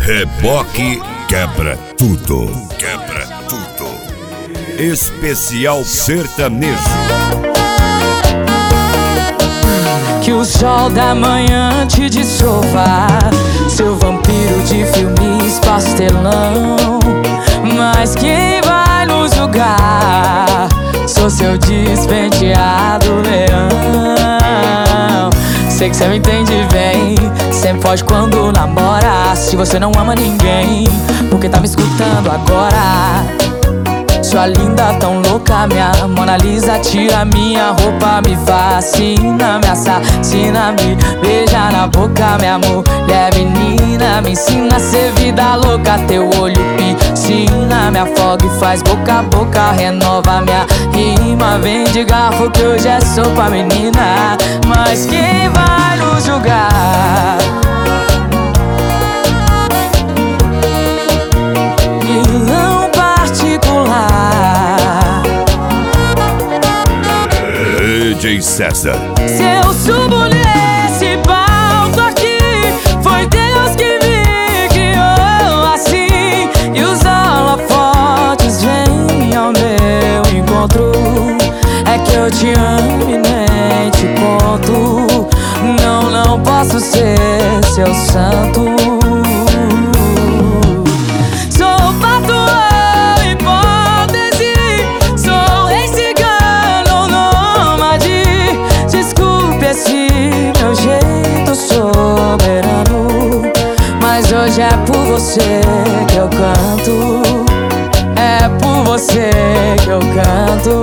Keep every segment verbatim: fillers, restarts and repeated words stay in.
Reboque quebra tudo. Quebra tudo. Especial sertanejo. Que o sol da manhã te dissolva, seu vampiro de filmes pastelão. Mas quem vai nos julgar? Sou seu despenteado leão. Sei que cê me entende bem, sempre foge quando namora. Se você não ama ninguém, por que tá me escutando agora? Sua linda tão louca, minha Mona Lisa, tira minha roupa, me fascina, me assassina, me beija na boca, minha mulher menina, me ensina a ser vida louca, teu olho piscina, me afoga e faz boca a boca, renova minha rima, vem de garfo que hoje é sopa, menina, mas quem vai nos julgar? D J César. Se eu subo nesse palco aqui, foi Deus que me guiou assim. E os holofotes vêm ao meu encontro. É que eu te amo e nem te conto. Não, não posso ser seu santo. Hoje é por você que eu canto, é por você que eu canto.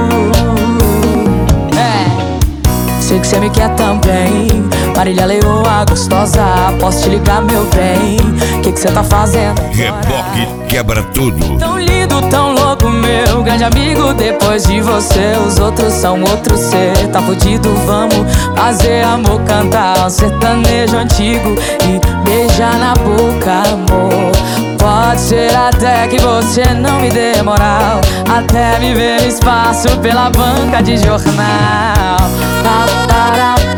É. Sei que cê me quer também, Marília Leoa gostosa, posso te ligar, meu bem? Que que cê tá fazendo agora? Reboque quebra tudo. Tão lindo, tão louco, meu grande amigo. Depois de você, os outros são outros. Cê tá fudido, vamos fazer amor, cantar um sertanejo antigo e beijar na boca, amor. Pode ser até que você não me dê moral, até me ver espaço pela banca de jornal. Pa, para,